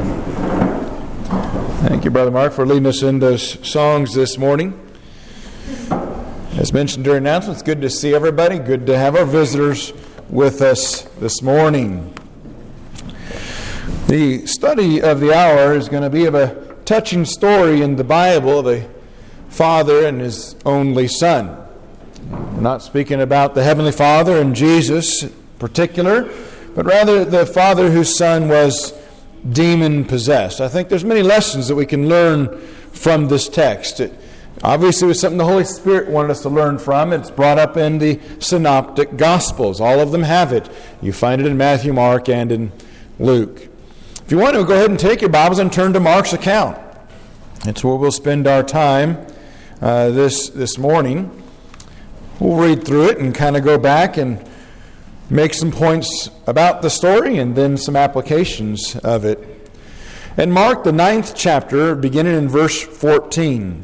Thank you, Brother Mark, for leading us in those songs this morning. As mentioned during announcements, good to see everybody. Good to have our visitors with us this morning. The study of the hour is going to be of a touching story in the Bible of a father and his only son. We're not speaking about the Heavenly Father and Jesus in particular, but rather the father whose son was demon-possessed. I think there's many lessons that we can learn from this text. It obviously was something the Holy Spirit wanted us to learn from. It's brought up in the Synoptic Gospels. All of them have it. You find it in Matthew, Mark, and in Luke. If you want to, go ahead and take your Bibles and turn to Mark's account. It's where we'll spend our time this morning. We'll read through it and kind of go back and make some points about the story and then some applications of it. In Mark, the 9th chapter, beginning in verse 14,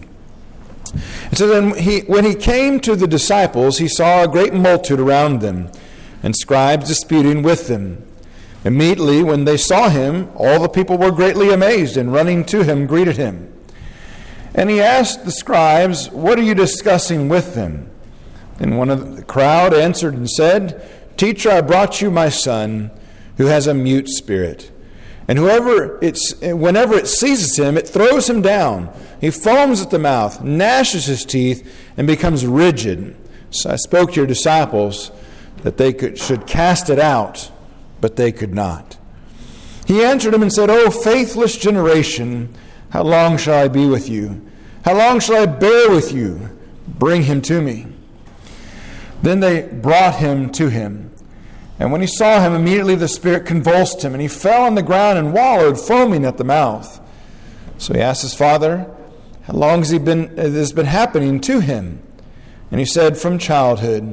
it says, when he came to the disciples, he saw a great multitude around them, and scribes disputing with them. Immediately, when they saw him, all the people were greatly amazed, and running to him, greeted him. And he asked the scribes, "What are you discussing with them?" And one of the crowd answered and said, "Teacher, I brought you my son, who has a mute spirit. And whenever it seizes him, it throws him down. He foams at the mouth, gnashes his teeth, and becomes rigid. So I spoke to your disciples that they should cast it out, but they could not." He answered him and said, "O faithless generation, how long shall I be with you? How long shall I bear with you? Bring him to me." Then they brought him to him. And when he saw him, immediately the spirit convulsed him, and he fell on the ground and wallowed, foaming at the mouth. So he asked his father, "How long has this been happening to him?" And he said, "From childhood.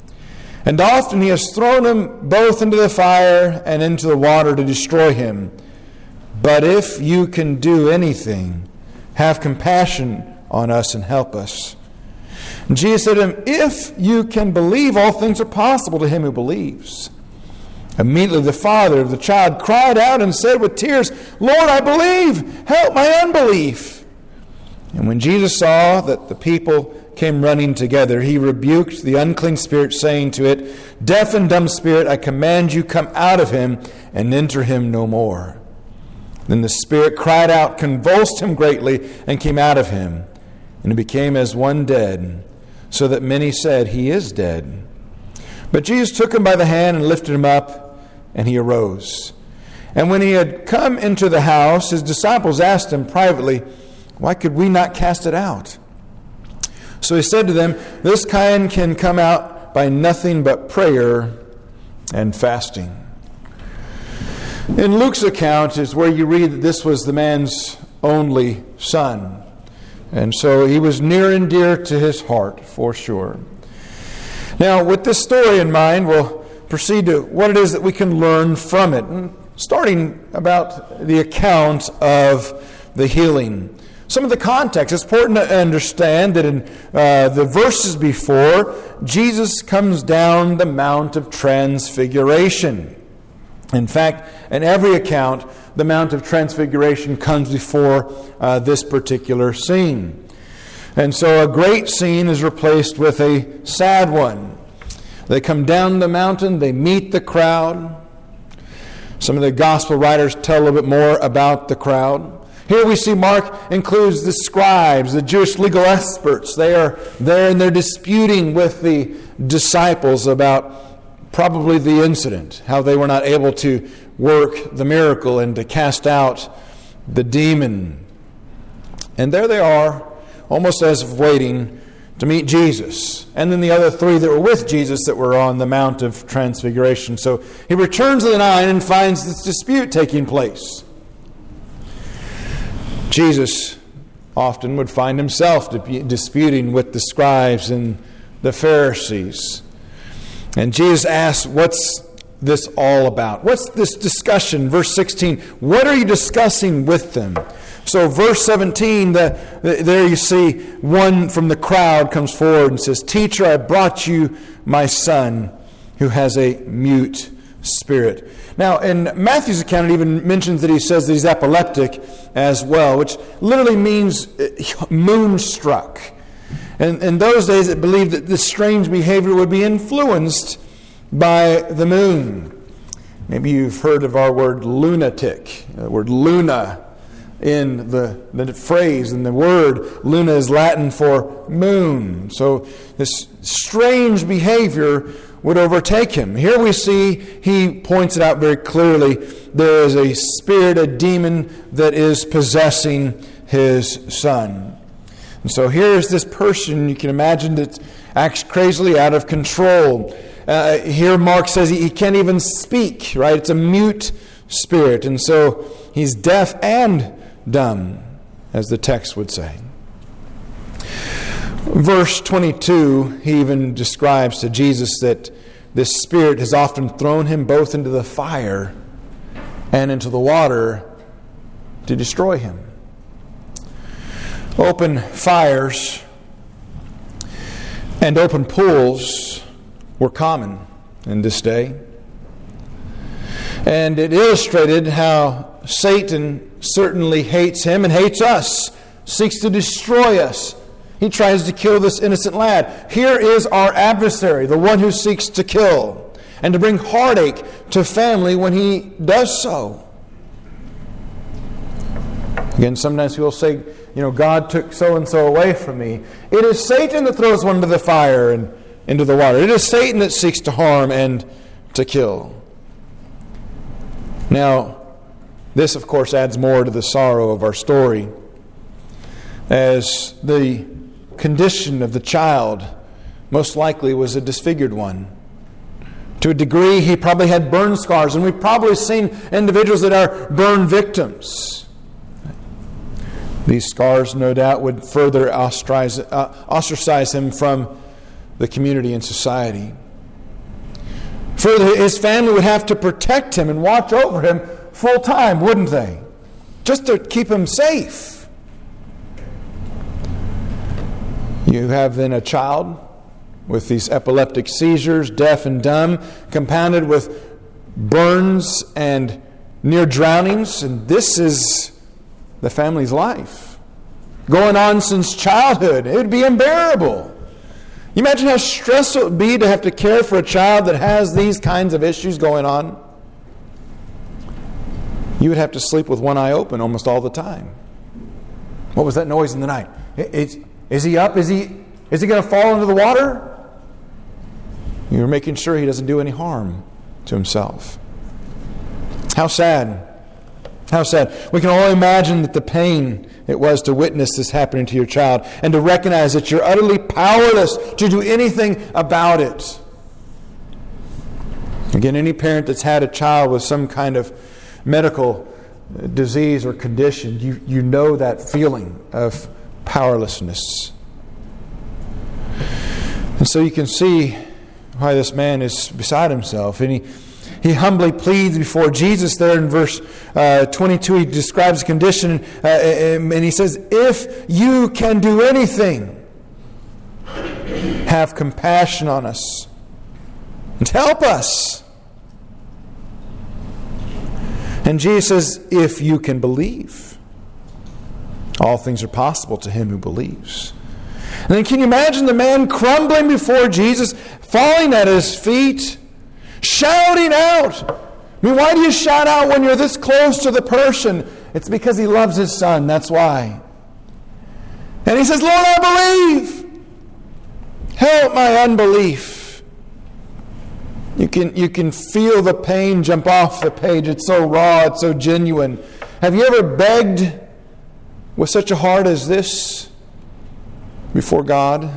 And often he has thrown him both into the fire and into the water to destroy him. But if you can do anything, have compassion on us and help us." And Jesus said to him, "If you can believe, all things are possible to him who believes." Immediately the father of the child cried out and said with tears, "Lord, I believe, help my unbelief." And when Jesus saw that the people came running together, he rebuked the unclean spirit, saying to it, "Deaf and dumb spirit, I command you, come out of him and enter him no more." Then the spirit cried out, convulsed him greatly, and came out of him. And he became as one dead, so that many said, "He is dead." But Jesus took him by the hand and lifted him up, and he arose. And when he had come into the house, his disciples asked him privately, "Why could we not cast it out?" So he said to them, "This kind can come out by nothing but prayer and fasting." In Luke's account is where you read that this was the man's only son. And so he was near and dear to his heart, for sure. Now, with this story in mind, we'll proceed to what it is that we can learn from it. Starting about the account of the healing. Some of the context. It's important to understand that in the verses before, Jesus comes down the Mount of Transfiguration. In fact, in every account, the Mount of Transfiguration comes before this particular scene. And so a great scene is replaced with a sad one. They come down the mountain, they meet the crowd. Some of the gospel writers tell a little bit more about the crowd. Here we see Mark includes the scribes, the Jewish legal experts. They are there and they're disputing with the disciples about probably the incident, how they were not able to work the miracle and to cast out the demon. And there they are, almost as if waiting to meet Jesus. And then the other three that were with Jesus that were on the Mount of Transfiguration. So he returns to the 9 and finds this dispute taking place. Jesus often would find himself disputing with the scribes and the Pharisees. And Jesus asks, "What's this all about? What's this discussion?" Verse 16, "What are you discussing with them?" So verse 17, there you see one from the crowd comes forward and says, "Teacher, I brought you my son who has a mute spirit." Now, in Matthew's account, it even mentions that he says that he's epileptic as well, which literally means moonstruck. And in those days, it believed that this strange behavior would be influenced by the moon. Maybe you've heard of our word lunatic, the word luna in the phrase, and the word luna is Latin for moon. So this strange behavior would overtake him. Here we see, he points it out very clearly, there is a spirit, a demon that is possessing his son. And so here's this person, you can imagine, that acts crazily, out of control. Here Mark says he can't even speak, right? It's a mute spirit. And so he's deaf and dumb, as the text would say. Verse 22, he even describes to Jesus that this spirit has often thrown him both into the fire and into the water to destroy him. Open fires and open pools were common in this day. And it illustrated how Satan certainly hates him and hates us, seeks to destroy us. He tries to kill this innocent lad. Here is our adversary, the one who seeks to kill and to bring heartache to family when he does so. Again, sometimes people say, God took so-and-so away from me. It is Satan that throws one into the fire and into the water. It is Satan that seeks to harm and to kill. Now, this, of course, adds more to the sorrow of our story, as the condition of the child most likely was a disfigured one. To a degree, he probably had burn scars, and we've probably seen individuals that are burn victims. These scars, no doubt, would further ostracize him from the community and society. Further, his family would have to protect him and watch over him full time, wouldn't they? Just to keep him safe. You have then a child with these epileptic seizures, deaf and dumb, compounded with burns and near drownings, and this is the family's life. Going on since childhood. It would be unbearable. You imagine how stressful it would be to have to care for a child that has these kinds of issues going on? You would have to sleep with one eye open almost all the time. What was that noise in the night? Is he up? Is he going to fall into the water? You're making sure he doesn't do any harm to himself. How sad. How sad. We can only imagine that the pain it was to witness this happening to your child and to recognize that you're utterly powerless to do anything about it. Again, any parent that's had a child with some kind of medical disease or condition, you know that feeling of powerlessness. And so you can see why this man is beside himself. And he humbly pleads before Jesus there in verse 22. He describes the condition and he says, "If you can do anything, have compassion on us and help us." And Jesus says, "If you can believe, all things are possible to him who believes." And then can you imagine the man crumbling before Jesus, falling at his feet, shouting out? I mean, why do you shout out when you're this close to the person? It's because he loves his son, that's why. And he says, "Lord, I believe. Help my unbelief." You can feel the pain jump off the page. It's so raw, it's so genuine. Have you ever begged with such a heart as this before God?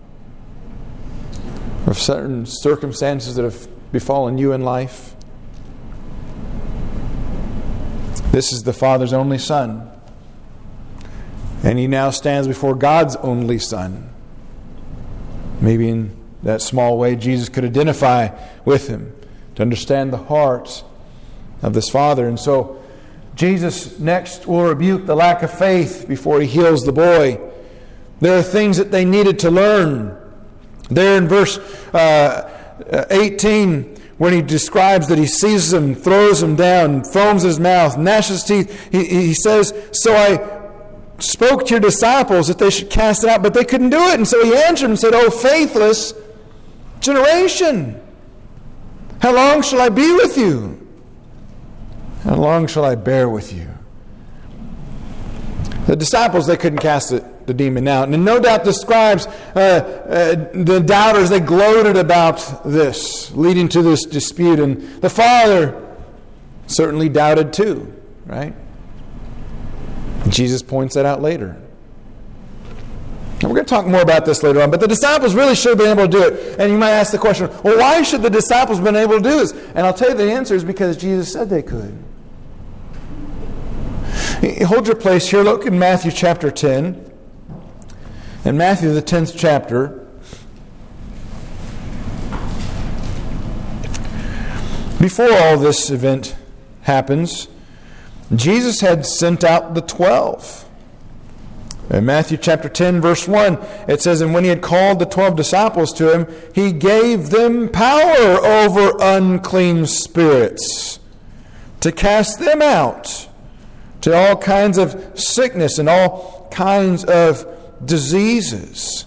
Of certain circumstances that have befallen you in life? This is the Father's only Son. And he now stands before God's only Son. Maybe in that small way Jesus could identify with him to understand the heart of this Father. And so Jesus next will rebuke the lack of faith before he heals the boy. There are things that they needed to learn. There in verse 18, when he describes that he seizes him, throws him down, foams his mouth, gnashes his teeth, he says, "So I spoke to your disciples that they should cast it out, but they couldn't do it." And so he answered and said, "O faithless generation, how long shall I be with you? How long shall I bear with you?" The disciples, they couldn't cast the demon out. And no doubt the scribes, the doubters, they gloated about this, leading to this dispute. And the Father certainly doubted too, right? Jesus points that out later. And we're going to talk more about this later on. But the disciples really should have been able to do it. And you might ask the question, well, why should the disciples have been able to do this? And I'll tell you the answer is because Jesus said they could. Hold your place here. Look in Matthew chapter 10. In Matthew, the 10th chapter. Before all this event happens, Jesus had sent out the 12. In Matthew chapter 10, verse 1, it says, "And when he had called the 12 disciples to him, he gave them power over unclean spirits to cast them out, to all kinds of sickness and all kinds of diseases."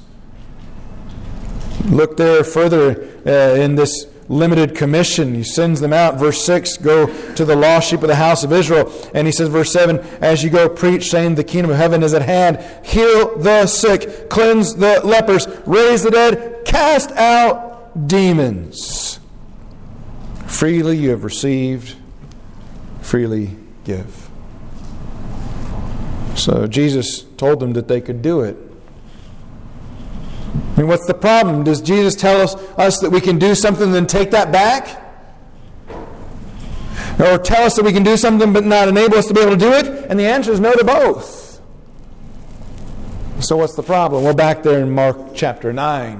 Look there further in this limited commission. He sends them out. Verse 6, "Go to the lost sheep of the house of Israel." And he says, verse 7, "As you go, preach, saying, the kingdom of heaven is at hand. Heal the sick, cleanse the lepers, raise the dead, cast out demons. Freely you have received, freely give." So Jesus told them that they could do it. I mean, what's the problem? Does Jesus tell us that we can do something and then take that back? Or tell us that we can do something but not enable us to be able to do it? And the answer is no to both. So what's the problem? Well, back there in Mark chapter 9,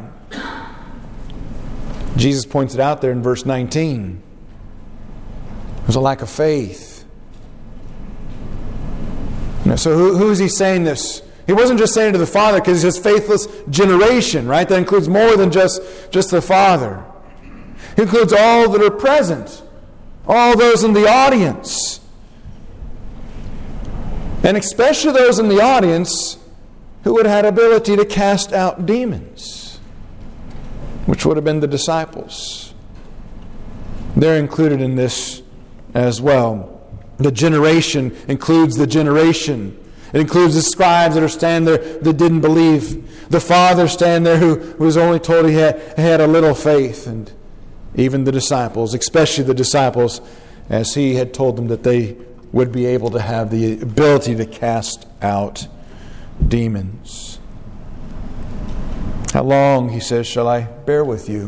Jesus points it out there in verse 19. There's a lack of faith. So who is he saying this? He wasn't just saying it to the Father because he says faithless generation, right? That includes more than just the Father. He includes all that are present, all those in the audience. And especially those in the audience who would have had ability to cast out demons, which would have been the disciples. They're included in this as well. The generation includes the generation. It includes the scribes that are standing there that didn't believe. The father standing there who was only told he had a little faith. And even the disciples, especially the disciples, as he had told them that they would be able to have the ability to cast out demons. "How long," he says, "shall I bear with you?"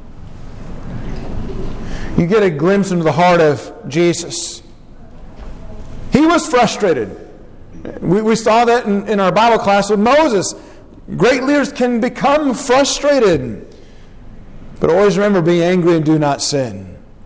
You get a glimpse into the heart of Jesus. He was frustrated. We saw that in our Bible class with Moses. Great leaders can become frustrated. But always remember, be angry and do not sin.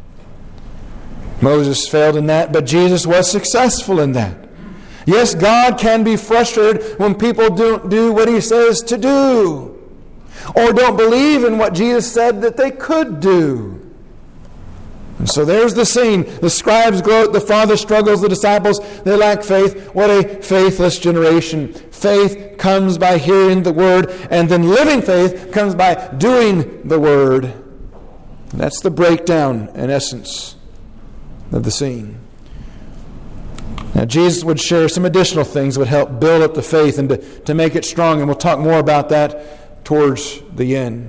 Moses failed in that, but Jesus was successful in that. Yes, God can be frustrated when people don't do what He says to do, or don't believe in what Jesus said that they could do. And so there's the scene. The scribes gloat, the Father struggles, the disciples, they lack faith. What a faithless generation. Faith comes by hearing the Word, and then living faith comes by doing the Word. And that's the breakdown, in essence, of the scene. Now, Jesus would share some additional things that would help build up the faith and to make it strong, and we'll talk more about that towards the end.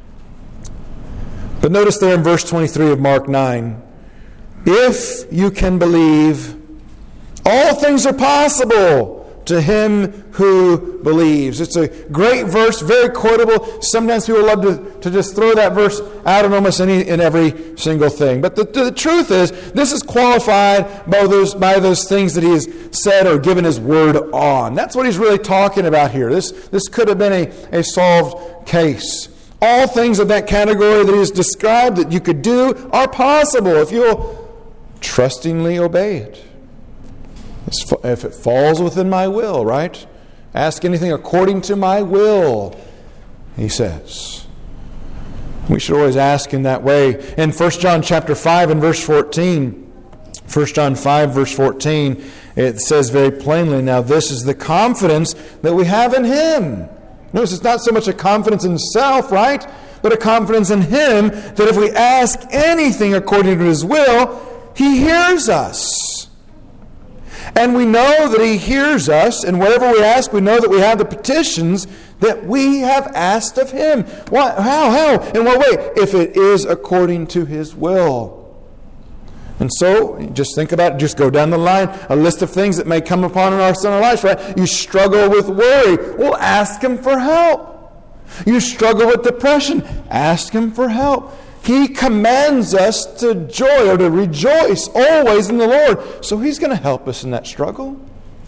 But notice there in verse 23 of Mark 9, "If you can believe, all things are possible to him who believes." It's a great verse, very quotable. Sometimes people love to just throw that verse out in almost in every single thing. But the truth is, this is qualified by those things that he has said or given his word on. That's what he's really talking about here. This could have been a solved case. All things of that category that he has described that you could do are possible if you'll trustingly obey it. If it falls within my will, right? Ask anything according to my will, he says. We should always ask in that way. In 1 John chapter 5 and verse 14, 1 John 5 verse 14, it says very plainly, now this is the confidence that we have in Him. Notice it's not so much a confidence in self, right? But a confidence in Him that if we ask anything according to His will, He hears us. And we know that He hears us, and whatever we ask, we know that we have the petitions that we have asked of Him. What? How? In what way? If it is according to His will. And so, just think about it. Just go down the line. A list of things that may come upon us in our lives, right? You struggle with worry. Well, ask Him for help. You struggle with depression. Ask Him for help. He commands us to joy or to rejoice always in the Lord. So He's going to help us in that struggle.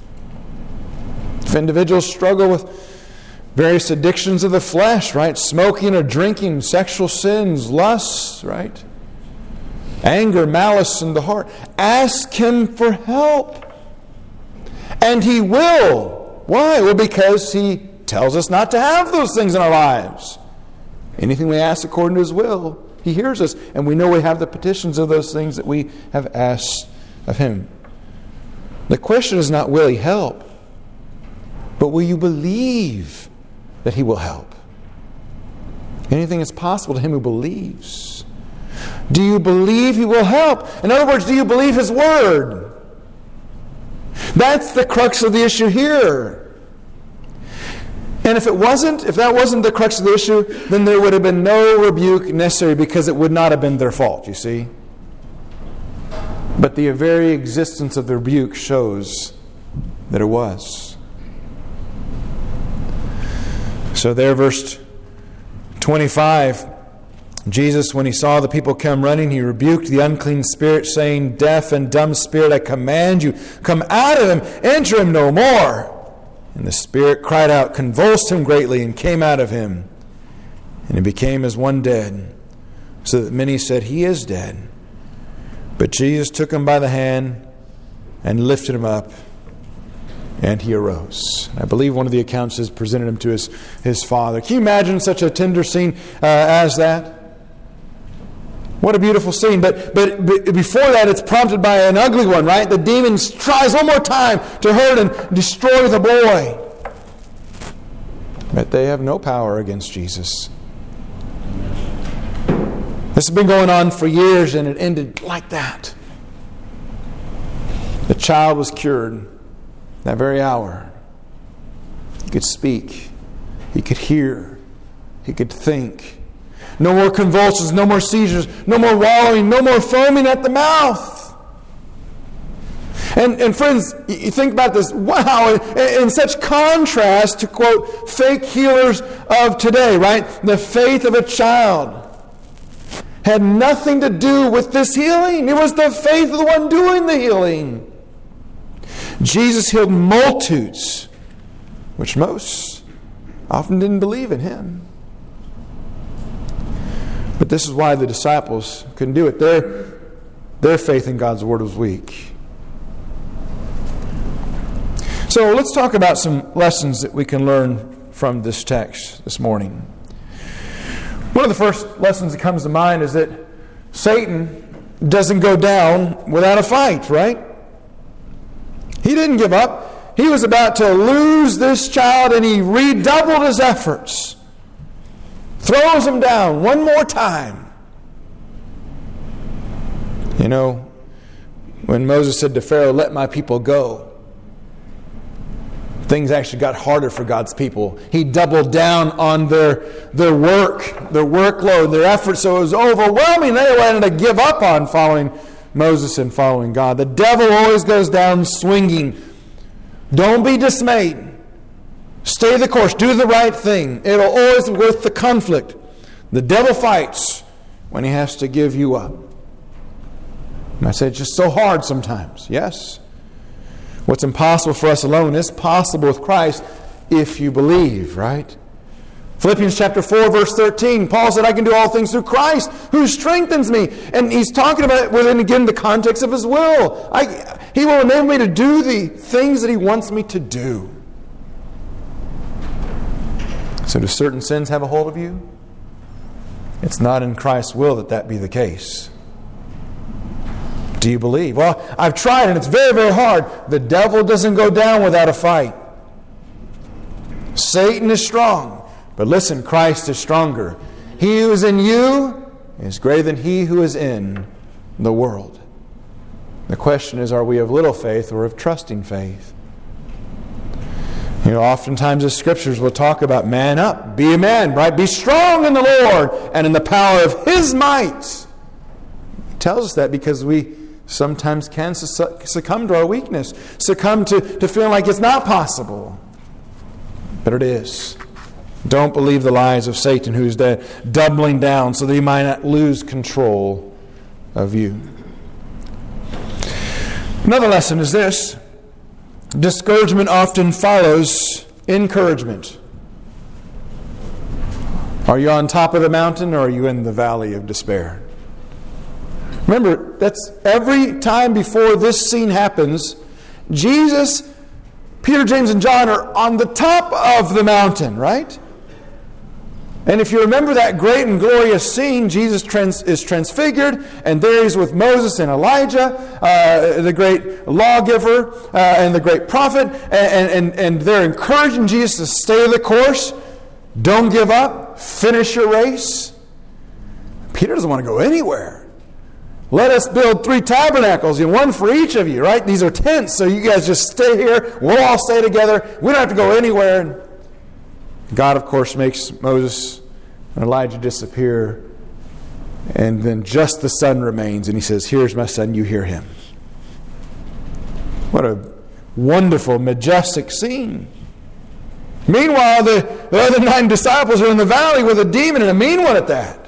If individuals struggle with various addictions of the flesh, right? Smoking or drinking, sexual sins, lusts, right? Anger, malice in the heart. Ask Him for help. And He will. Why? Well, because He tells us not to have those things in our lives. Anything we ask according to His will, He hears us. And we know we have the petitions of those things that we have asked of Him. The question is not, will He help? But will you believe that He will help? Anything is possible to him who believes. Do you believe He will help? In other words, do you believe His Word? That's the crux of the issue here. And if that wasn't the crux of the issue, then there would have been no rebuke necessary because it would not have been their fault, you see. But the very existence of the rebuke shows that it was. So there, verse 25, Jesus, when He saw the people come running, He rebuked the unclean spirit, saying, deaf and dumb spirit, I command you, come out of him, enter him no more. And the spirit cried out, convulsed him greatly, and came out of him. And he became as one dead, so that many said, He is dead. But Jesus took him by the hand and lifted him up, and he arose. I believe one of the accounts is presented him to his father. Can you imagine such a tender scene as that? What a beautiful scene. But before that, it's prompted by an ugly one, right? The demon tries one more time to hurt and destroy the boy. But they have no power against Jesus. This has been going on for years, and it ended like that. The child was cured that very hour. He could speak. He could hear. He could think. No more convulsions, no more seizures, no more wallowing, no more foaming at the mouth. And friends, you think about this. Wow, in such contrast to, quote, fake healers of today, right? The faith of a child had nothing to do with this healing. It was the faith of the one doing the healing. Jesus healed multitudes, which most often didn't believe in Him. But this is why the disciples couldn't do it. Their faith in God's Word was weak. So let's talk about some lessons that we can learn from this text this morning. One of the first lessons that comes to mind is that Satan doesn't go down without a fight, right? He didn't give up. He was about to lose this child, and he redoubled his efforts. Throws him down one more time. You know, when Moses said to Pharaoh, let my people go, things actually got harder for God's people. He doubled down on their work, their workload, their efforts, so it was overwhelming. They wanted to give up on following Moses and following God. The devil always goes down swinging. Don't be dismayed. Stay the course. Do the right thing. It'll always be worth the conflict. The devil fights when he has to give you up. And I say it's just so hard sometimes. Yes. What's impossible for us alone is possible with Christ if you believe, right? Philippians chapter 4, verse 13, Paul said, I can do all things through Christ who strengthens me. And he's talking about it within, again, the context of His will. He will enable me to do the things that He wants me to do. So do certain sins have a hold of you? It's not in Christ's will that that be the case. Do you believe? Well, I've tried and it's very, very hard. The devil doesn't go down without a fight. Satan is strong. But listen, Christ is stronger. He who is in you is greater than he who is in the world. The question is, are we of little faith or of trusting faith? Oftentimes the Scriptures will talk about man up, be a man, right? Be strong in the Lord and in the power of His might. It tells us that because we sometimes can succumb to our weakness, succumb to feeling like it's not possible. But it is. Don't believe the lies of Satan, who is doubling down so that he might not lose control of you. Another lesson is this. Discouragement often follows encouragement. Are you on top of the mountain or are you in the valley of despair? Remember, that's every time before this scene happens, Jesus, Peter, James, and John are on the top of the mountain, right? And if you remember that great and glorious scene, Jesus is transfigured, and there he's with Moses and Elijah, the great lawgiver and the great prophet, and they're encouraging Jesus to stay the course, don't give up, finish your race. Peter doesn't want to go anywhere. Let us build 3 tabernacles, one for each of you, right? These are tents, so you guys just stay here. We'll all stay together. We don't have to go anywhere. And God, of course, makes Moses and Elijah disappear, and then just the Son remains, and He says, "Here's my Son, you hear Him." What a wonderful, majestic scene. Meanwhile, the other 9 disciples are in the valley with a demon, and a mean one at that.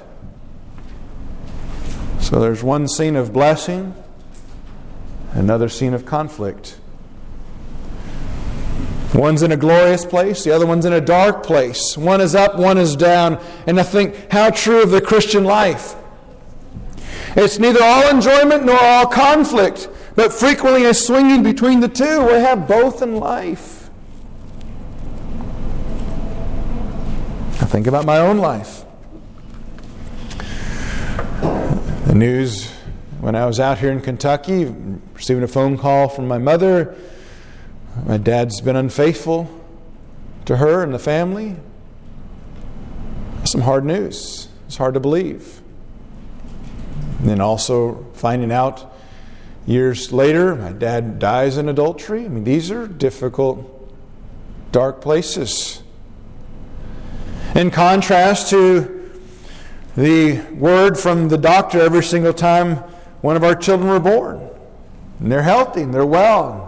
So there's one scene of blessing, another scene of conflict. One's in a glorious place, the other one's in a dark place. One is up, one is down. And I think, how true of the Christian life. It's neither all enjoyment nor all conflict, but frequently a swinging between the two. We have both in life. I think about my own life. The news when I was out here in Kentucky, receiving a phone call from my mother. My dad's been unfaithful to her and the family. That's some hard news. It's hard to believe. And then also finding out years later, my dad dies in adultery. These are difficult, dark places. In contrast to the word from the doctor every single time one of our children were born. And they're healthy and they're well.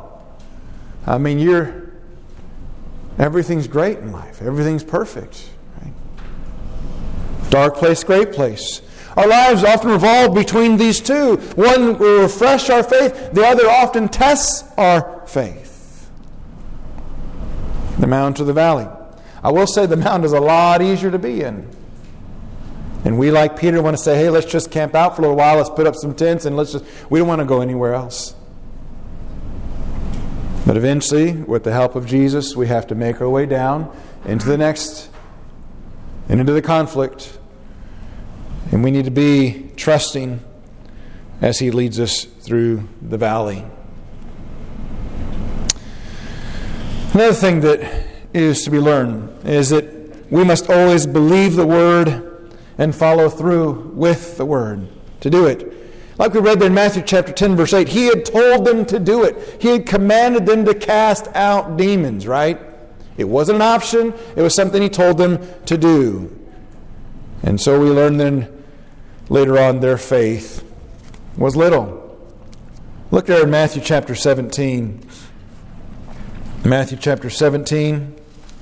Everything's great in life. Everything's perfect. Right? Dark place, great place. Our lives often revolve between these two. One will refresh our faith. The other often tests our faith. The mount or the valley. I will say the mountain is a lot easier to be in. And we, like Peter, want to say, hey, let's just camp out for a little while. Let's put up some tents and we don't want to go anywhere else. But eventually, with the help of Jesus, we have to make our way down into the next and into the conflict. And we need to be trusting as He leads us through the valley. Another thing that is to be learned is that we must always believe the Word and follow through with the Word to do it. Like we read there in Matthew chapter 10, verse 8, He had told them to do it. He had commanded them to cast out demons, right? It wasn't an option. It was something He told them to do. And so we learn then later on their faith was little. Look there in Matthew chapter 17. Matthew chapter 17.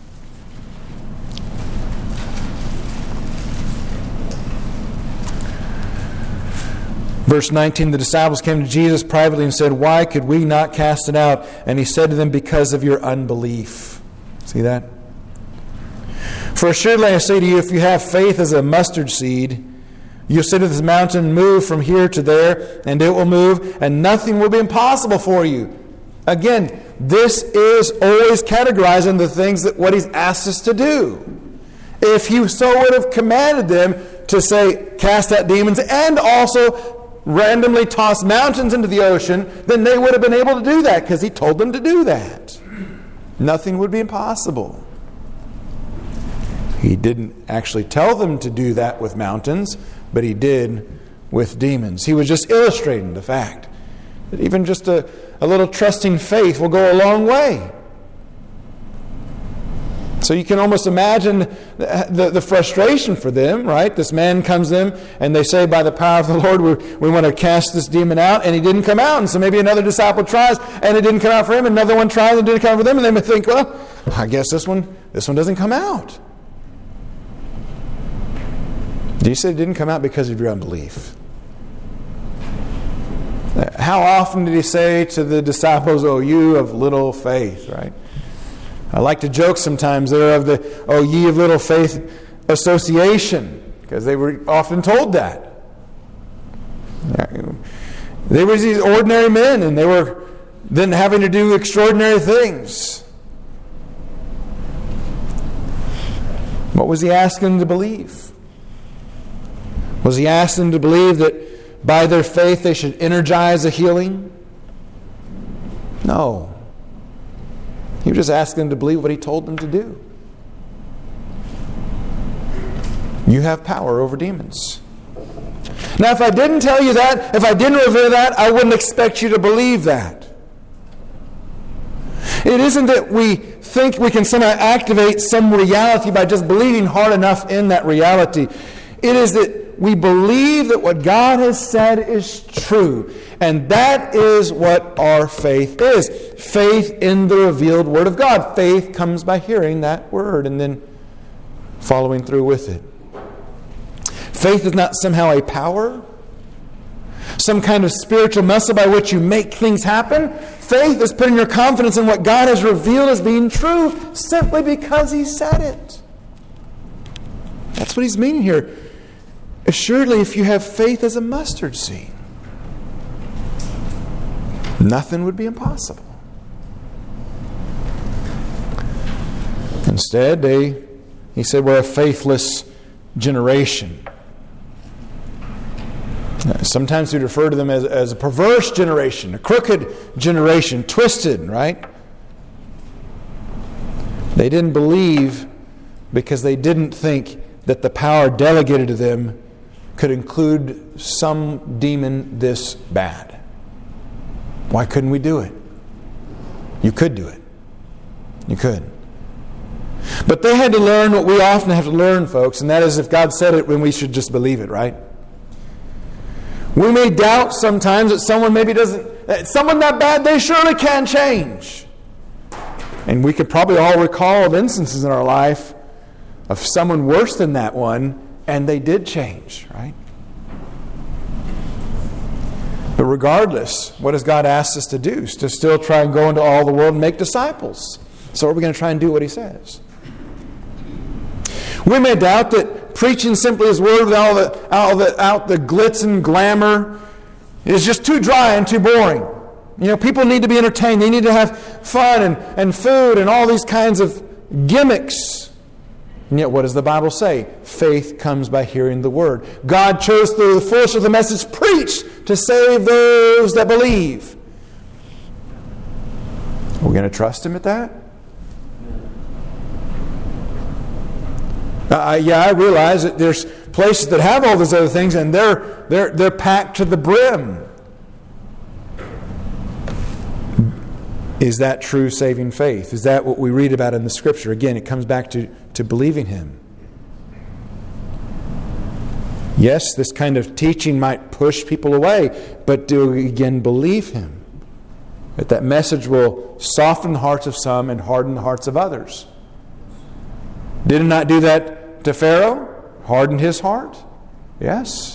Verse 19, the disciples came to Jesus privately and said, "Why could we not cast it out?" And He said to them, "Because of your unbelief." See that? "For assuredly I say to you, if you have faith as a mustard seed, you'll say to this mountain, 'Move from here to there,' and it will move, and nothing will be impossible for you." Again, this is always categorizing the things that what He's asked us to do. If He so would have commanded them to say, cast out demons, and also randomly toss mountains into the ocean, then they would have been able to do that because He told them to do that. Nothing would be impossible. He didn't actually tell them to do that with mountains, but He did with demons. He was just illustrating the fact that even just a little trusting faith will go a long way. So you can almost imagine the frustration for them, right? This man comes to them and they say, by the power of the Lord, we want to cast this demon out, and he didn't come out. And so maybe another disciple tries and it didn't come out for him, and another one tries and it didn't come out for them, and they may think, well, I guess this one doesn't come out. You said it didn't come out because of your unbelief. How often did He say to the disciples, "Oh, you of little faith," right? I like to joke sometimes they're of the "Oh, ye of little faith" association, because they were often told that. They were these ordinary men, and they were then having to do extraordinary things. What was He asking them to believe? Was He asking them to believe that by their faith they should energize a healing? No. He was just asking them to believe what He told them to do. You have power over demons. Now, if I didn't tell you that, if I didn't reveal that, I wouldn't expect you to believe that. It isn't that we think we can somehow activate some reality by just believing hard enough in that reality. It is that we believe that what God has said is true. And that is what our faith is. Faith in the revealed Word of God. Faith comes by hearing that Word and then following through with it. Faith is not somehow a power, some kind of spiritual muscle by which you make things happen. Faith is putting your confidence in what God has revealed as being true simply because He said it. That's what He's meaning here. Assuredly, if you have faith as a mustard seed, nothing would be impossible. Instead, He said, we're a faithless generation. Sometimes we refer to them as a perverse generation, a crooked generation, twisted, right? They didn't believe because they didn't think that the power delegated to them could include some demon this bad. Why couldn't we do it? You could do it. You could. But they had to learn what we often have to learn, folks, and that is if God said it, then we should just believe it, right? We may doubt sometimes that someone someone that bad, they surely can change. And we could probably all recall of instances in our life of someone worse than that one, and they did change, right? But regardless, what has God asked us to do? To still try and go into all the world and make disciples. So are we going to try and do what He says? We may doubt that preaching simply His Word without the glitz and glamour is just too dry and too boring. People need to be entertained. They need to have fun and food and all these kinds of gimmicks. And yet, what does the Bible say? Faith comes by hearing the Word. God chose through the force of the message preached to save those that believe. Are we going to trust Him at that? I realize that there's places that have all those other things, and they're packed to the brim. Is that true saving faith? Is that what we read about in the Scripture? Again, it comes back to believing Him. Yes, this kind of teaching might push people away, but do we again believe Him? That message will soften the hearts of some and harden the hearts of others. Did it not do that to Pharaoh? Hardened his heart? Yes.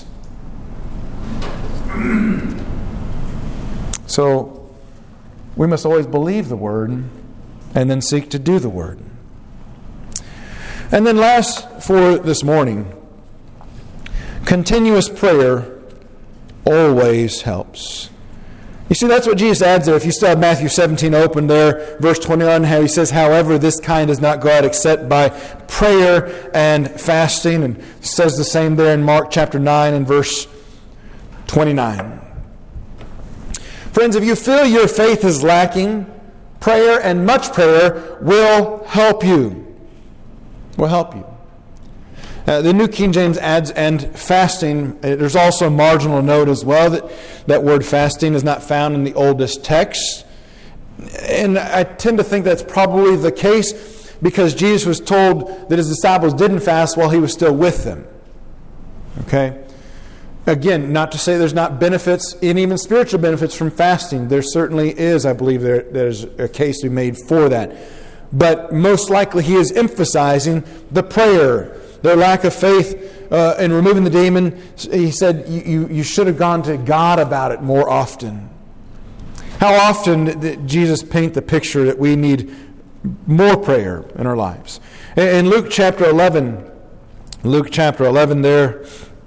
So, we must always believe the Word and then seek to do the Word. And then last for this morning, continuous prayer always helps. You see, that's what Jesus adds there. If you still have Matthew 17 open there, verse 21, how he says, however, this kind does not go out except by prayer and fasting. And says the same there in Mark chapter 9 and verse 29. Friends, if you feel your faith is lacking, prayer and much prayer will help you. Will help you. The New King James adds, and fasting. There's also a marginal note as well that word fasting is not found in the oldest text. And I tend to think that's probably the case because Jesus was told that his disciples didn't fast while he was still with them. Okay? Again, not to say there's not benefits, and even spiritual benefits from fasting. There certainly is. I believe there's a case to be made for that. But most likely he is emphasizing the prayer, their lack of faith in removing the demon. He said, you should have gone to God about it more often. How often did Jesus paint the picture that we need more prayer in our lives? In Luke chapter 11 there,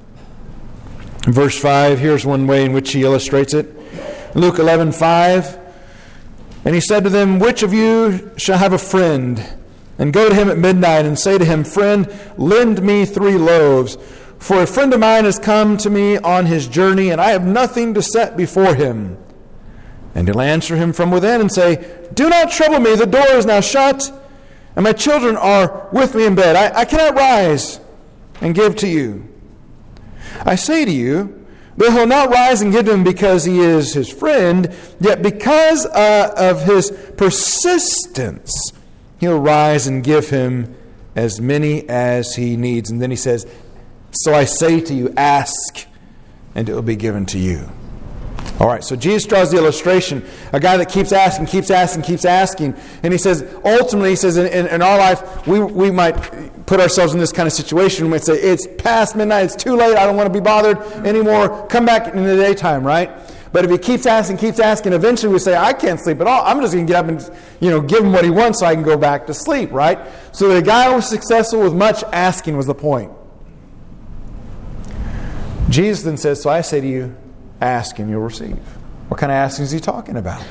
verse 5, here's one way in which he illustrates it. Luke 11:5, and he said to them, which of you shall have a friend, and go to him at midnight, and say to him, friend, lend me 3 loaves, for a friend of mine has come to me on his journey, and I have nothing to set before him. And he'll answer him from within and say, do not trouble me, the door is now shut, and my children are with me in bed. I cannot rise and give to you. I say to you, that he'll not rise and give to him because he is his friend, yet because of his persistence, he'll rise and give him as many as he needs. And then he says, so I say to you, ask, and it will be given to you. All right, so Jesus draws the illustration. A guy that keeps asking. And he says, ultimately, he says, in our life, we might put ourselves in this kind of situation. We might say, it's past midnight, it's too late, I don't want to be bothered anymore. Come back in the daytime, right? But if he keeps asking, eventually we say, I can't sleep at all. I'm just going to get up and give him what he wants so I can go back to sleep, right? So the guy who was successful with much asking was the point. Jesus then says, so I say to you, ask and you'll receive. What kind of asking is he talking about?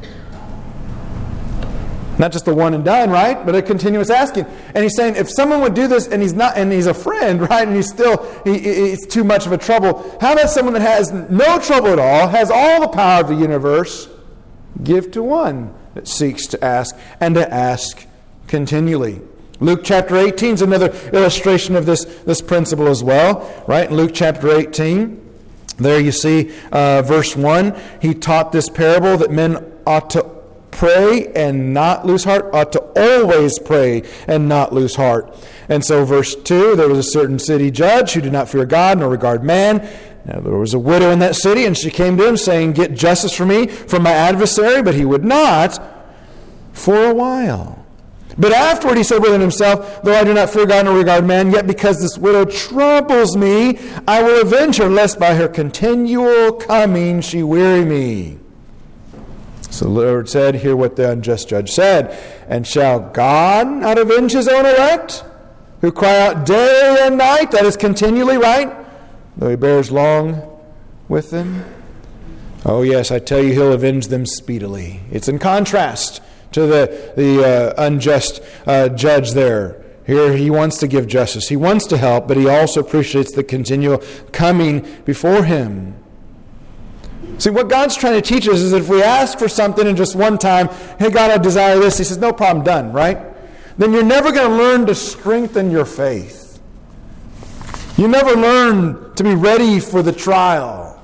Not just the one and done, right? But a continuous asking. And he's saying, if someone would do this and he's a friend, right? And it's too much of a trouble. How about someone that has no trouble at all, has all the power of the universe, give to one that seeks to ask, and to ask continually. Luke chapter 18 is another illustration of this principle as well, right? In Luke chapter 18, there you see verse 1. He taught this parable that men ought to pray and not lose heart, ought to always pray and not lose heart. And so verse 2, there was a certain city judge who did not fear God nor regard man. Now there was a widow in that city, and she came to him saying, get justice for me from my adversary, but he would not for a while. But afterward he said within himself, though I do not fear God nor regard man, yet because this widow troubles me, I will avenge her, lest by her continual coming she weary me. So the Lord said, hear what the unjust judge said. And shall God not avenge his own elect, who cry out day and night, that is continually, right, though he bears long with them? Oh yes, I tell you, he'll avenge them speedily. It's in contrast to the unjust judge there. Here he wants to give justice. He wants to help, but he also appreciates the continual coming before him. See, what God's trying to teach us is that if we ask for something in just one time, hey, God, I desire this. He says, no problem, done, right? Then you're never going to learn to strengthen your faith. You never learn to be ready for the trial.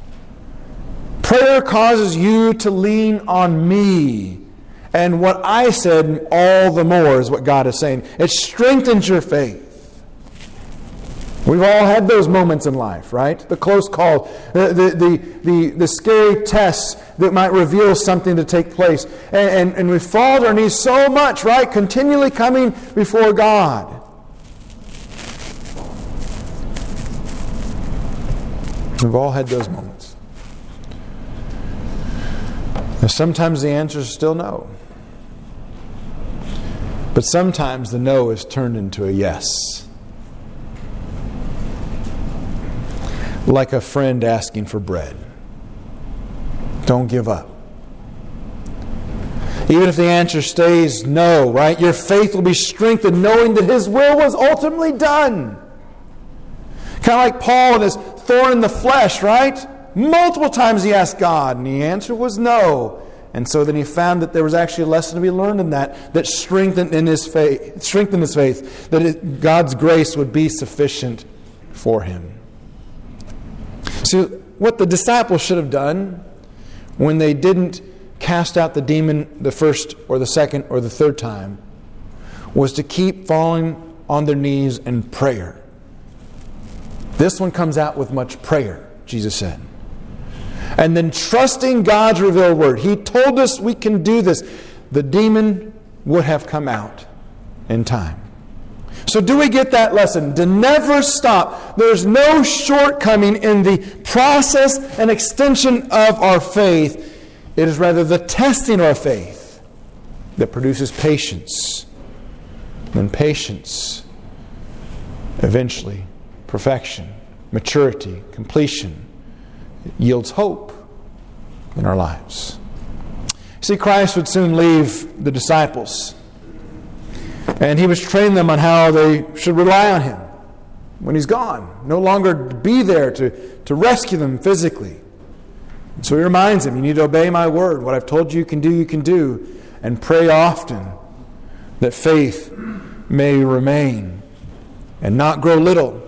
Prayer causes you to lean on me. And what I said, all the more, is what God is saying. It strengthens your faith. We've all had those moments in life, right? The close call, the scary tests that might reveal something to take place. And we fall to our knees so much, right? Continually coming before God. We've all had those moments. Now, sometimes the answer is still no. But sometimes the no is turned into a yes. Like a friend asking for bread. Don't give up. Even if the answer stays no, right? Your faith will be strengthened knowing that His will was ultimately done. Kind of like Paul and his thorn in the flesh, right? Multiple times he asked God, and the answer was no. And so then he found that there was actually a lesson to be learned in that strengthened his faith, that God's grace would be sufficient for him. So what the disciples should have done when they didn't cast out the demon the first or the second or the third time was to keep falling on their knees in prayer. This one comes out with much prayer, Jesus said. And then trusting God's revealed word. He told us we can do this. The demon would have come out in time. So do we get that lesson? To never stop. There's no shortcoming in the process and extension of our faith. It is rather the testing of our faith that produces patience. Then patience, eventually, perfection, maturity, completion, yields hope in our lives. See, Christ would soon leave the disciples, and He was training them on how they should rely on Him when He's gone. No longer be there to rescue them physically. And so He reminds them, you need to obey my word. What I've told you can do, and pray often that faith may remain and not grow little.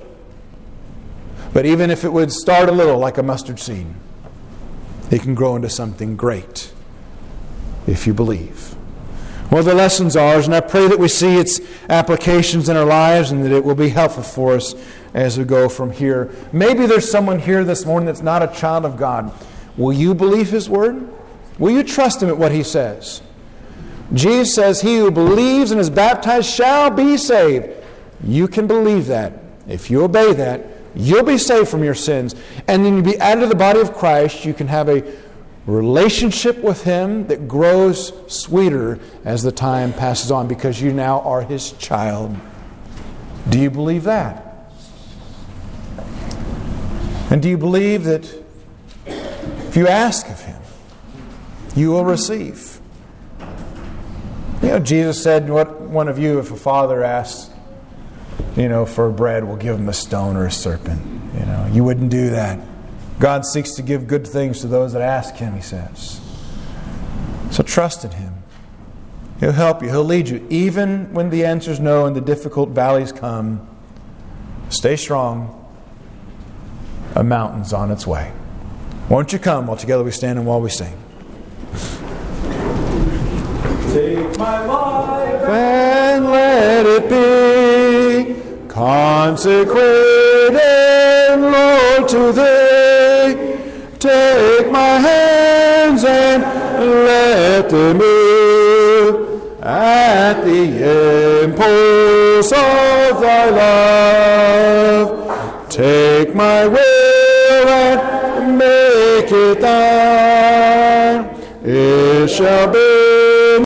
But even if it would start a little like a mustard seed, it can grow into something great if you believe. Well, the lessons are, and I pray that we see its applications in our lives and that it will be helpful for us as we go from here. Maybe there's someone here this morning that's not a child of God. Will you believe His word? Will you trust Him at what He says? Jesus says, he who believes and is baptized shall be saved. You can believe that. If you obey that, you'll be saved from your sins. And then you'll be added to the body of Christ. You can have a relationship with Him that grows sweeter as the time passes on because you now are His child. Do you believe that? And do you believe that if you ask of Him, you will receive? You know, Jesus said, what one of you, if a father asks, for bread, will give him a stone or a serpent. You wouldn't do that. God seeks to give good things to those that ask Him, He says. So trust in Him. He'll help you. He'll lead you. Even when the answer's no and the difficult valleys come, stay strong. A mountain's on its way. Won't you come while together we stand and while we sing? Take my life and let it be consecrated, Lord, to Thee. Take my hands and let them move at the impulse of Thy love. Take my will and make it Thine. It shall be